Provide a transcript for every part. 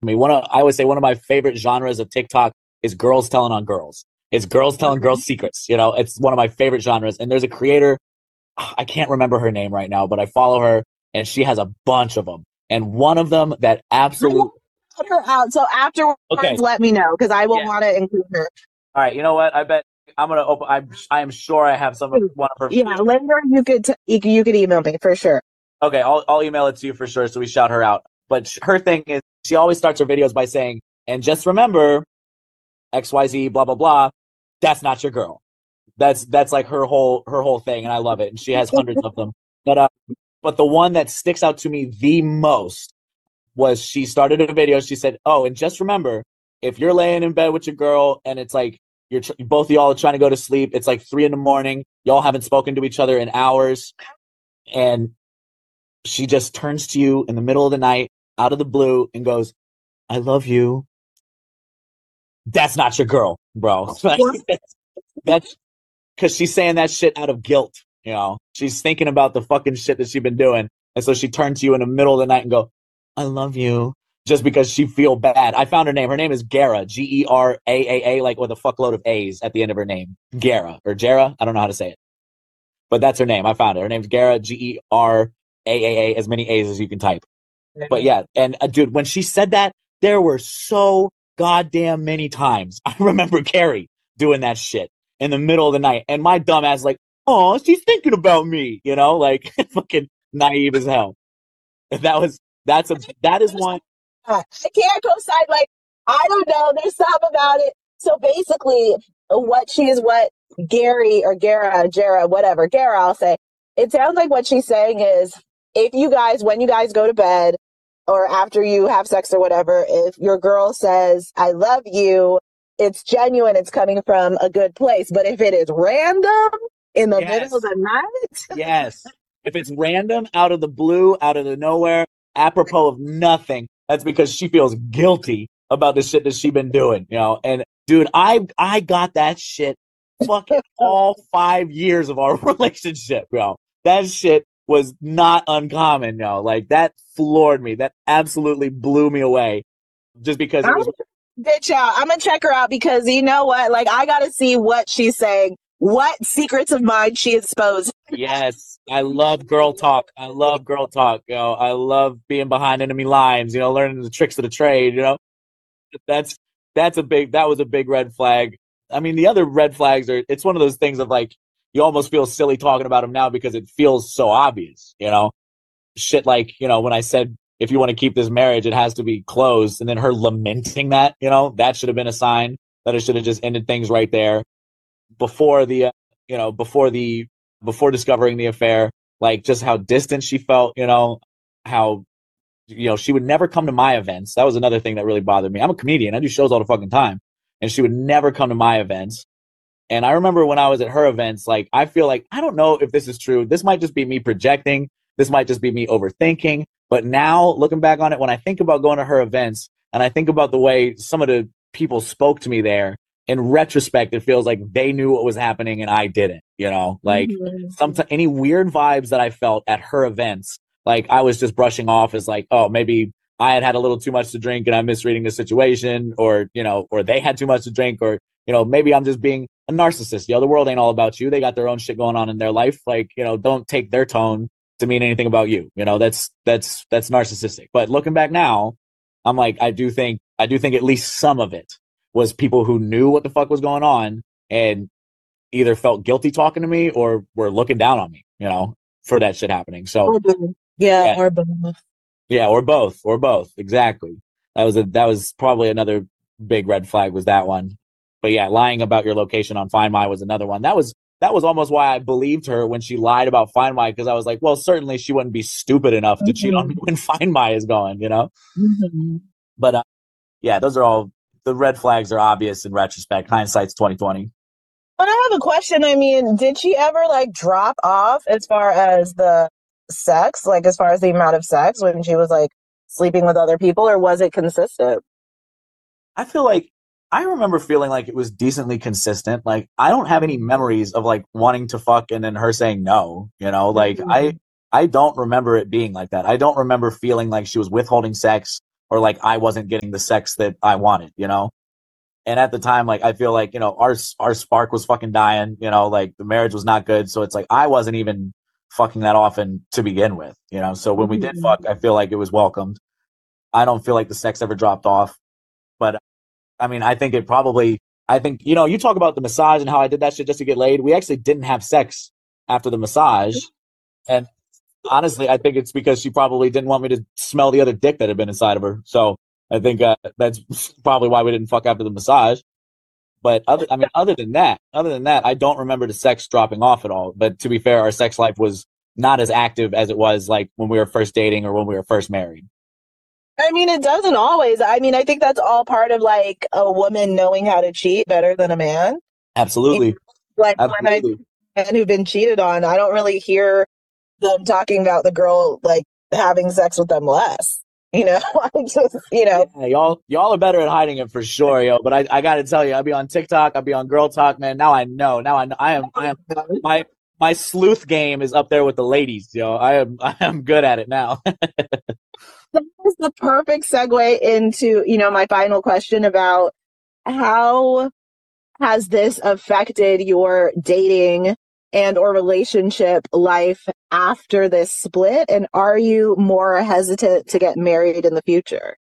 me. I would say one of my favorite genres of TikTok is girls telling on girls. It's girls telling girls secrets. You know, it's one of my favorite genres. And there's a creator, I can't remember her name right now, but I follow her and she has a bunch of them. And one of them that absolutely put her out. So afterwards, okay, let me know because I will yeah. want to include her. All right, you know what? I bet I'm gonna open. I am sure I have some of one of her. Yeah, later you could email me for sure. Okay, I'll email it to you for sure. So we shout her out. But her thing is, she always starts her videos by saying, "And just remember, XYZ, blah blah blah. That's not your girl." That's like her whole thing, and I love it. And she has hundreds of them. But the one that sticks out to me the most was she started a video. She said, "Oh, and just remember, if you're laying in bed with your girl and it's like both of y'all are trying to go to sleep, it's like 3 a.m. Y'all haven't spoken to each other in hours, and she just turns to you in the middle of the night, out of the blue, and goes, 'I love you.' That's not your girl, bro." That's because she's saying that shit out of guilt. You know, she's thinking about the fucking shit that she's been doing, and so she turned to you in the middle of the night and go, "I love you," just because she feel bad. I found her name. Her name is Gara, Geraa, like with a fuckload of A's at the end of her name. Gara or Jara. I don't know how to say it, but that's her name. I found her. Her name's Gara, Geraa, as many A's as you can type. But yeah, and dude, when she said that, there were so goddamn many times. I remember Carrie doing that shit in the middle of the night, and my dumb ass like, "Oh, she's thinking about me," you know, like fucking naive as hell. That is one. I can't co-sign. Like I don't know. There's something about it. So basically, what Gary or Jara, whatever Gara, I'll say. It sounds like what she's saying is when you guys go to bed or after you have sex or whatever, if your girl says, "I love you," it's genuine, it's coming from a good place. But if it is random in the middle of the night. Yes. If it's random, out of the blue, out of the nowhere, apropos of nothing, that's because she feels guilty about the shit that she's been doing, you know? And dude, I got that shit fucking all 5 years of our relationship, bro. That shit was not uncommon, yo. Like that floored me. That absolutely blew me away. Just because it was bitch out. I'm gonna check her out because you know what? Like I gotta see what she's saying. What secrets of mine she exposed. Yes, I love girl talk. I love girl talk. You know, I love being behind enemy lines. You know, learning the tricks of the trade. You know, that was a big red flag. I mean, the other red flags are. It's one of those things of like you almost feel silly talking about them now because it feels so obvious. You know, shit like when I said if you want to keep this marriage, it has to be closed, and then her lamenting that. You know, that should have been a sign that it should have just ended things right there before the before discovering the affair, like just how distant she felt, how she would never come to my events. That was another thing that really bothered me. I'm a comedian. I do shows all the fucking time. And she would never come to my events. And I remember when I was at her events, like, I feel like, I don't know if this is true. This might just be me projecting. This might just be me overthinking. But now looking back on it, when I think about going to her events and I think about the way some of the people spoke to me there, in retrospect, it feels like they knew what was happening and I didn't, like sometimes any weird vibes that I felt at her events, like I was just brushing off as like, oh, maybe I had a little too much to drink and I'm misreading the situation, or they had too much to drink, or, maybe I'm just being a narcissist. The world ain't all about you. They got their own shit going on in their life. Like, don't take their tone to mean anything about you. That's narcissistic. But looking back now, I'm like, I do think at least some of it was people who knew what the fuck was going on and either felt guilty talking to me or were looking down on me, for that shit happening. So or both. Yeah, or both. Exactly. That was probably another big red flag, was that one. But yeah, lying about your location on Find My was another one. That was almost why I believed her when she lied about Find My, because I was like, well, certainly she wouldn't be stupid enough to cheat on me when Find My is going, Mm-hmm. But yeah, those are all. The red flags are obvious in retrospect. Hindsight's 2020. But I have a question. I mean, did she ever like drop off as far as the sex, like as far as the amount of sex when she was like sleeping with other people, or was it consistent? I feel like I remember feeling like it was decently consistent. Like I don't have any memories of like wanting to fuck and then her saying no, like I don't remember it being like that. I don't remember feeling like she was withholding sex or like I wasn't getting the sex that I wanted, you know? And at the time, like, I feel like, you know, our spark was fucking dying, you know, like the marriage was not good. So it's like, I wasn't even fucking that often to begin with, you know? So when we did fuck, I feel like it was welcomed. I don't feel like the sex ever dropped off, but I mean, I think, you know, you talk about the massage and how I did that shit just to get laid. We actually didn't have sex after the massage. And honestly, I think it's because she probably didn't want me to smell the other dick that had been inside of her. So I think that's probably why we didn't fuck after the massage. But other than that, I don't remember the sex dropping off at all. But to be fair, our sex life was not as active as it was like when we were first dating or when we were first married. I mean, it doesn't always. I mean, I think that's all part of like a woman knowing how to cheat better than a man. Absolutely. Like Absolutely. when men who've been cheated on, I don't really hear them talking about the girl like having sex with them less. You know, I just, you know, Yeah, y'all are better at hiding it for sure, yo. But I gotta tell you, I'll be on TikTok, I'll be on Girl Talk, man. Now I know. Now I am my sleuth game is up there with the ladies, yo. I am good at it now. that is the perfect segue into, you know, my final question about how has this affected your dating and or relationship life after this split? And are you more hesitant to get married in the future?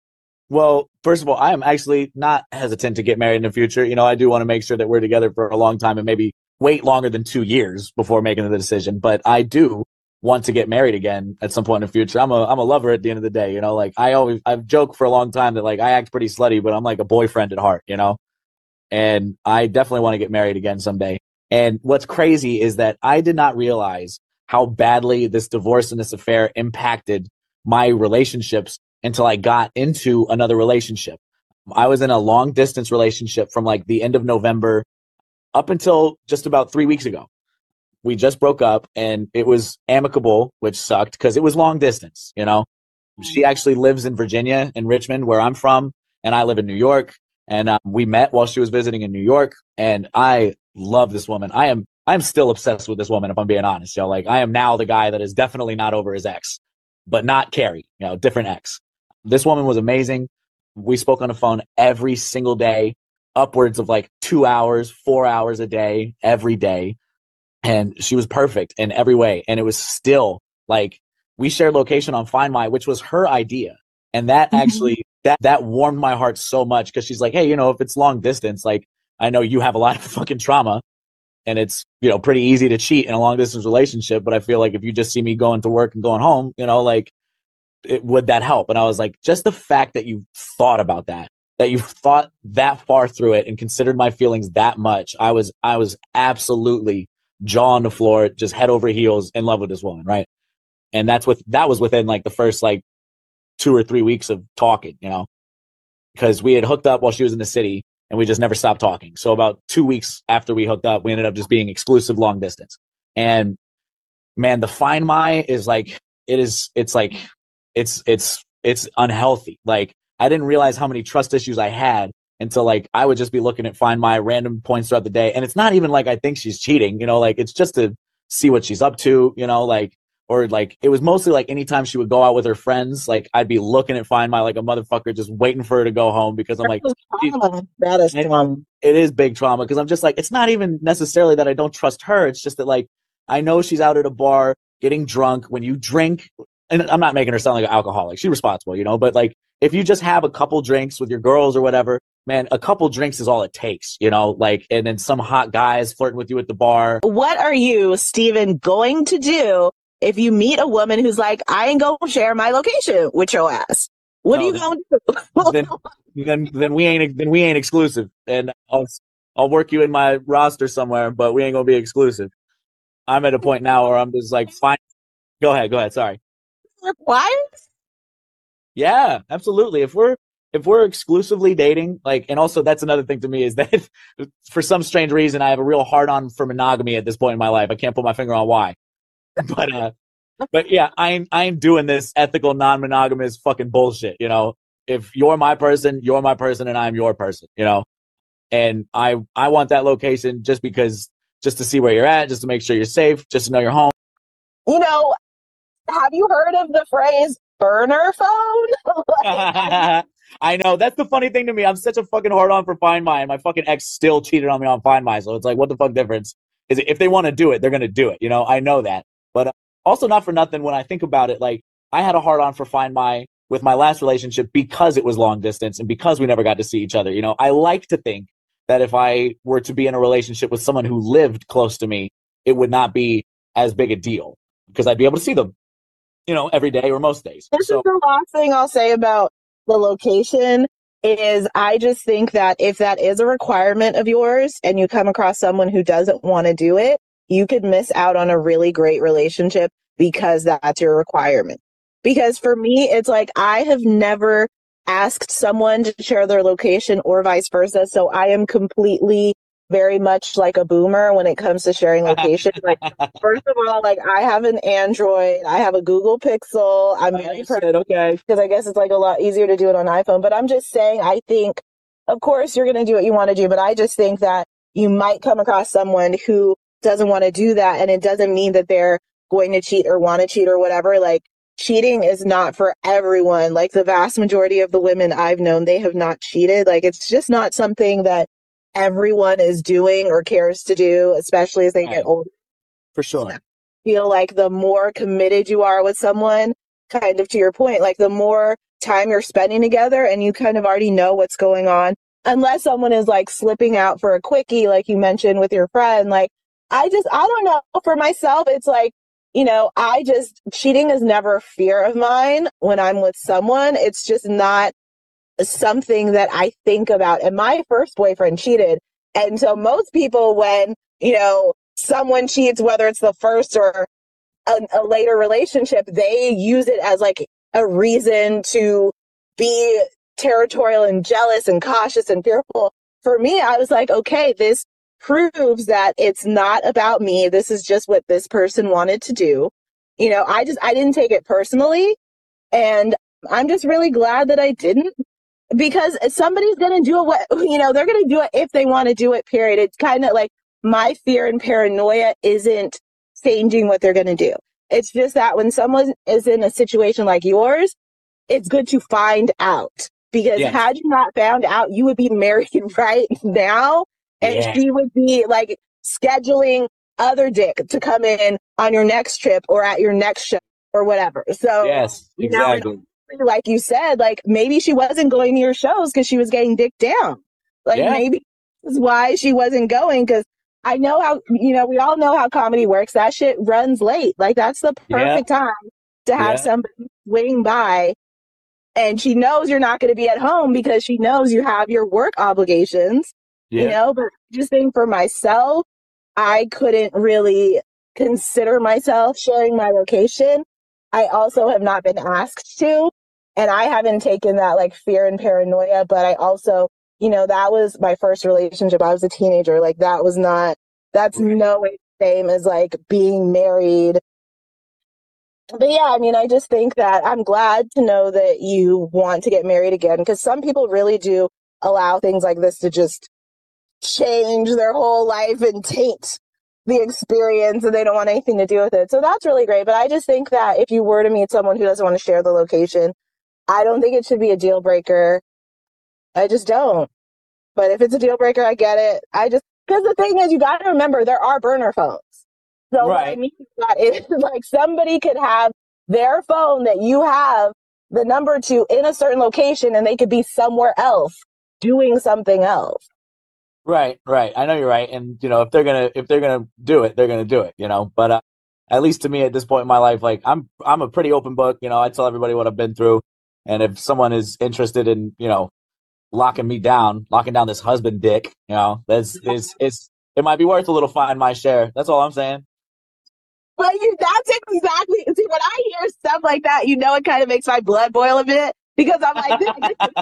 Well, first of all, I am actually not hesitant to get married in the future. You know, I do want to make sure that we're together for a long time and maybe wait longer than 2 years before making the decision. But I do want to get married again at some point in the future. I'm a lover at the end of the day. You know, like I've joked for a long time that like I act pretty slutty, but I'm like a boyfriend at heart. You know, and I definitely want to get married again someday. And what's crazy is that I did not realize how badly this divorce and this affair impacted my relationships until I got into another relationship. I was in a long distance relationship from like the end of November up until just about 3 weeks ago. We just broke up and it was amicable, which sucked because it was long distance, you know. She actually lives in Virginia, in Richmond, where I'm from, and I live in New York. And we met while she was visiting in New York, and I love this woman. I'm still obsessed with this woman, if I'm being honest. Yo, like I am now the guy that is definitely not over his ex, but not Carrie. You know, different ex. This woman was amazing. We spoke on the phone every single day, upwards of like 2 hours, 4 hours a day, every day, and she was perfect in every way. And it was still like we shared location on Find My, which was her idea. And that actually that warmed my heart so much because she's like, hey, you know, if it's long distance, like I know you have a lot of fucking trauma and it's, you know, pretty easy to cheat in a long distance relationship. But I feel like if you just see me going to work and going home, you know, like would that help? And I was like, just the fact that you thought about that, that you thought that far through it and considered my feelings that much. I was absolutely jaw on the floor, just head over heels in love with this woman. Right. And that was within like the first like 2 or 3 weeks of talking, you know, because we had hooked up while she was in the city and we just never stopped talking. So about 2 weeks after we hooked up, we ended up just being exclusive long distance. And man, the Find My is like, it's like, it's unhealthy. Like I didn't realize how many trust issues I had until like I would just be looking at Find My random points throughout the day. And it's not even like I think she's cheating, you know, like it's just to see what she's up to, you know, like, or like it was mostly like anytime she would go out with her friends, like I'd be looking at Find My like a motherfucker, just waiting for her to go home because I'm like, that is trauma. it is big trauma because I'm just like, it's not even necessarily that I don't trust her. It's just that like I know she's out at a bar getting drunk. When you drink, and I'm not making her sound like an alcoholic. She's responsible, you know, but like if you just have a couple drinks with your girls or whatever, man, a couple drinks is all it takes, you know, like, and then some hot guys flirting with you at the bar. What are you, Steven, going to do if you meet a woman who's like, I ain't gonna share my location with your ass? What are you going to do? then we ain't exclusive, and I'll work you in my roster somewhere, but we ain't gonna be exclusive. I'm at a point now where I'm just like, fine. Go ahead. Sorry. Required? Yeah, absolutely. If we're exclusively dating, like, and also that's another thing to me is that for some strange reason I have a real hard on for monogamy at this point in my life. I can't put my finger on why, but yeah, I'm doing this ethical non-monogamous fucking bullshit. You know, if you're my person, and I'm your person. You know, and I want that location just to see where you're at, just to make sure you're safe, just to know you're home. You know, have you heard of the phrase burner phone. I know. That's the funny thing to me. I'm such a fucking hard on for Find My, and my fucking ex still cheated on me on Find My. So it's like, what the fuck difference is it? If they want to do it, they're going to do it. You know, I know that. But also, not for nothing, when I think about it, like, I had a hard on for Find My with my last relationship because it was long distance and because we never got to see each other. You know, I like to think that if I were to be in a relationship with someone who lived close to me, it would not be as big a deal because I'd be able to see them, you know, every day or most days. This is the last thing I'll say about the location is I just think that if that is a requirement of yours and you come across someone who doesn't want to do it, you could miss out on a really great relationship because that's your requirement. Because for me, it's like I have never asked someone to share their location or vice versa. So I am completely very much like a boomer when it comes to sharing location. Like, first of all, like I have an Android, I have a Google Pixel. I'm very okay, because I guess it's like a lot easier to do it on iPhone. But I'm just saying, I think, of course, you're going to do what you want to do, but I just think that you might come across someone who doesn't want to do that, and it doesn't mean that they're going to cheat or want to cheat or whatever. Like, cheating is not for everyone. Like, the vast majority of the women I've known, they have not cheated. Like, it's just not something that everyone is doing or cares to do, especially as they get older. For sure. I feel like the more committed you are with someone, kind of to your point, like the more time you're spending together and you kind of already know what's going on, unless someone is like slipping out for a quickie, like you mentioned with your friend. Like, I don't know. For myself, it's like, you know, cheating is never a fear of mine when I'm with someone. It's just not something that I think about. And my first boyfriend cheated. And so most people, when, you know, someone cheats, whether it's the first or a later relationship, they use it as like a reason to be territorial and jealous and cautious and fearful. For me, I was like, okay, this proves that it's not about me. This is just what this person wanted to do. You know, I didn't take it personally. And I'm just really glad that I didn't, because somebody's going to do it. You know, they're going to do it if they want to do it, period. It's kind of like my fear and paranoia isn't changing what they're going to do. It's just that when someone is in a situation like yours, it's good to find out, because had you not found out, you would be married right now. And she would be like scheduling other dick to come in on your next trip or at your next show or whatever. So, yes, exactly. You know, like you said, like maybe she wasn't going to your shows because she was getting dick down. Like maybe that's why she wasn't going, because I know how, you know, we all know how comedy works. That shit runs late. Like, that's the perfect time to have somebody swing by, and she knows you're not going to be at home because she knows you have your work obligations. You know, but just think for myself, I couldn't really consider myself sharing my location. I also have not been asked to, and I haven't taken that like fear and paranoia, but I also, you know, that was my first relationship. I was a teenager. Like, that's no way the same as like being married. But yeah, I mean, I just think that I'm glad to know that you want to get married again, because some people really do allow things like this to just change their whole life and taint the experience, and they don't want anything to do with it. So that's really great. But I just think that if you were to meet someone who doesn't want to share the location, I don't think it should be a deal breaker. I just don't. But if it's a deal breaker, I get it. Because the thing is, you got to remember, there are burner phones. So what I mean is like somebody could have their phone that you have the number to in a certain location, and they could be somewhere else doing something else. Right. I know you're right. And, you know, if they're gonna do it, they're gonna do it, you know. But at least to me at this point in my life, like I'm a pretty open book, you know. I tell everybody what I've been through. And if someone is interested in, you know, locking down this husband dick, you know, it might be worth a little Find My share. That's all I'm saying. But that's exactly, see, when I hear stuff like that, you know, it kind of makes my blood boil a bit, because I'm like, this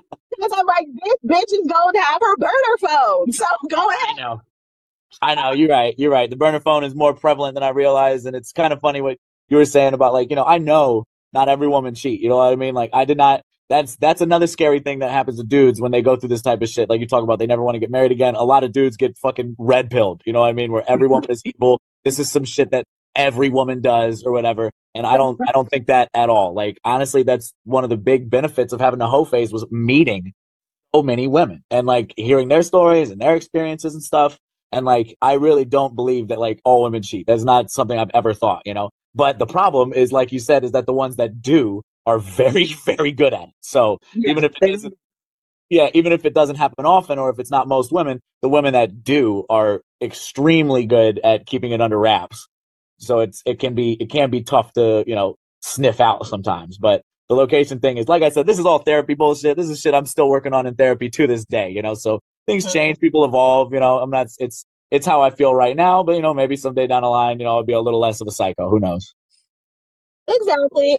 bitch is going to have her burner phone. So go ahead. I know. You're right. The burner phone is more prevalent than I realized. And it's kind of funny what you were saying about, like, you know, I know not every woman cheat. You know what I mean? Like, I did not. That's another scary thing that happens to dudes when they go through this type of shit. Like you talk about, they never want to get married again. A lot of dudes get fucking red pilled. You know what I mean? Where every woman is evil. This is some shit that every woman does or whatever. And I don't think that at all. Like, honestly, that's one of the big benefits of having a hoe phase was meeting so many women and like hearing their stories and their experiences and stuff. And like, I really don't believe that like all women cheat. That's not something I've ever thought, you know? But the problem is, like you said, is that the ones that do are very, very good at it. So even if it doesn't, yeah, even if it doesn't happen often or if it's not most women, the women that do are extremely good at keeping it under wraps. So it can be tough to, sniff out sometimes. But the location thing is, like I said, this is all therapy bullshit. This is shit I'm still working on in therapy to this day, So things change, people evolve, I'm not it's how I feel right now, but maybe someday down the line, I'll be a little less of a psycho. Who knows? Exactly.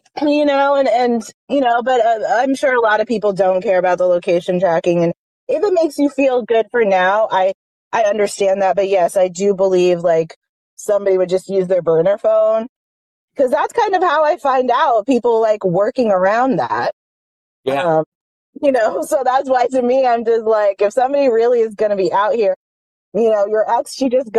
But I'm sure a lot of people don't care about the location tracking. And if it makes you feel good for now, I understand that. But yes, I do believe like somebody would just use their burner phone because that's kind of how I find out people like working around that. Yeah. So that's why to me, I'm just like, if somebody really is going to be out here, your ex,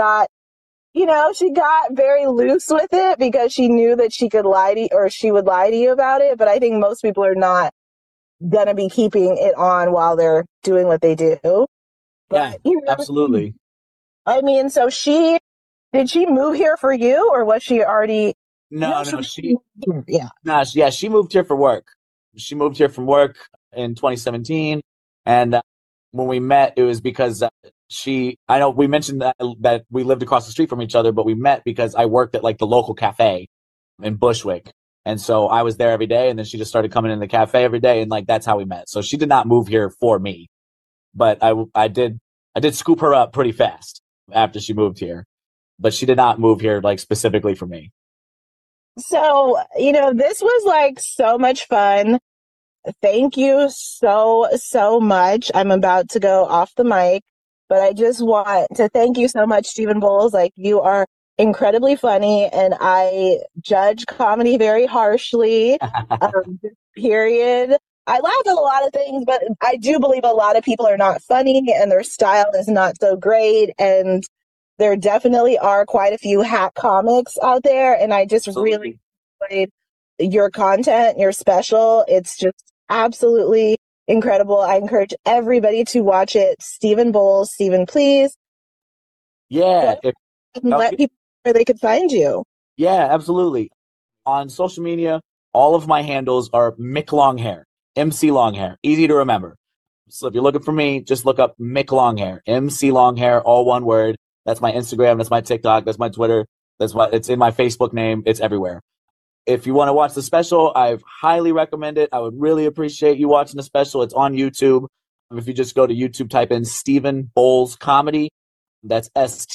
she got very loose with it because she knew that she could lie to you or she would lie to you about it. But I think most people are not going to be keeping it on while they're doing what they do. Yeah, But, absolutely. I mean, did she move here for you or was she already? No, no, Yeah. yeah, she moved here for work. She moved here from work in 2017. And when we met, it was because I know we mentioned that we lived across the street from each other, but we met because I worked at like the local cafe in Bushwick. And so I was there every day. And then she just started coming in the cafe every day. And like, that's how we met. So she did not move here for me, but I did scoop her up pretty fast after she moved here, but she did not move here like specifically for me. So, this was like so much fun. Thank you so, so much. I'm about to go off the mic, but I just want to thank you so much, Stephen Bowles. Like, you are incredibly funny, and I judge comedy very harshly. Period. I laugh at a lot of things, but I do believe a lot of people are not funny and their style is not so great. And there definitely are quite a few hack comics out there. And I just really enjoyed your content, your special. It's just absolutely incredible. I encourage everybody to watch it. Stephen Bowles, Stephen, please. Yeah. Let people know where they could find you. Yeah, absolutely. On social media, all of my handles are Mick Longhair, MC Longhair, easy to remember. So if you're looking for me, just look up Mick Longhair, MC Longhair, all one word. That's my Instagram, that's my TikTok, that's my Twitter, it's in my Facebook name, it's everywhere. If you want to watch the special, I highly recommend it. I would really appreciate you watching the special. It's on YouTube. If you just go to YouTube, type in Stephen Bowles Comedy. That's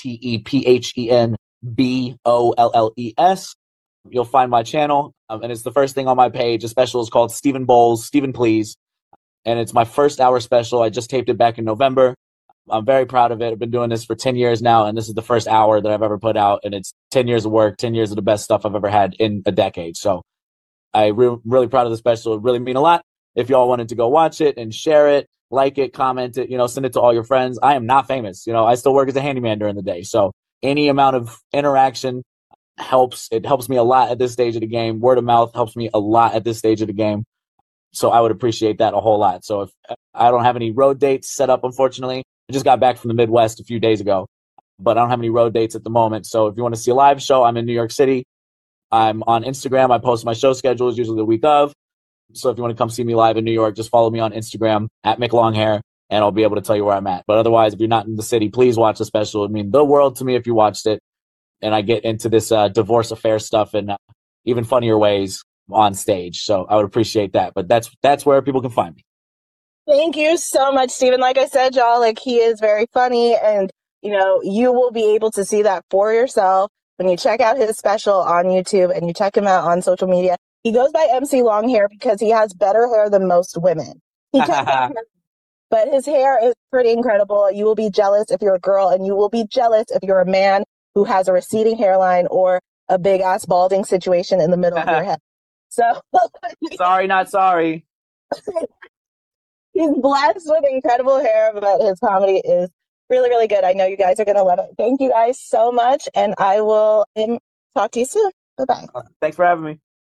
StephenBolles. You'll find my channel, and it's the first thing on my page. The special is called Stephen Bowles, Stephen Please, and it's my first hour special. I just taped it back in November. I'm very proud of it. I've been doing this for 10 years now, and this is the first hour that I've ever put out, and it's 10 years of work, 10 years of the best stuff I've ever had in a decade. So I'm really proud of the special. It really mean a lot. If y'all wanted to go watch it and share it, like it, comment it, send it to all your friends. I am not famous. I still work as a handyman during the day. So any amount of interaction helps. It helps me a lot at this stage of the game. Word of mouth helps me a lot at this stage of the game. So I would appreciate that a whole lot. So if I don't have any road dates set up, unfortunately, I just got back from the Midwest a few days ago, but I don't have any road dates at the moment. So if you want to see a live show, I'm in New York City. I'm on Instagram. I post my show schedules usually the week of. So if you want to come see me live in New York, just follow me on Instagram at Mick Longhair, and I'll be able to tell you where I'm at. But otherwise, if you're not in the city, please watch the special. It mean the world to me if you watched it. And I get into this divorce affair stuff in even funnier ways on stage. So I would appreciate that. But that's where people can find me. Thank you so much, Stephen. Like I said, y'all, like he is very funny, and you will be able to see that for yourself when you check out his special on YouTube and you check him out on social media. He goes by MC Longhair because he has better hair than most women. But his hair is pretty incredible. You will be jealous if you're a girl, and you will be jealous if you're a man who has a receding hairline or a big ass balding situation in the middle of your head. So sorry, not sorry. He's blessed with incredible hair, but his comedy is really, really good. I know you guys are going to love it. Thank you guys so much. And I will Talk to you soon. Bye bye. Thanks for having me.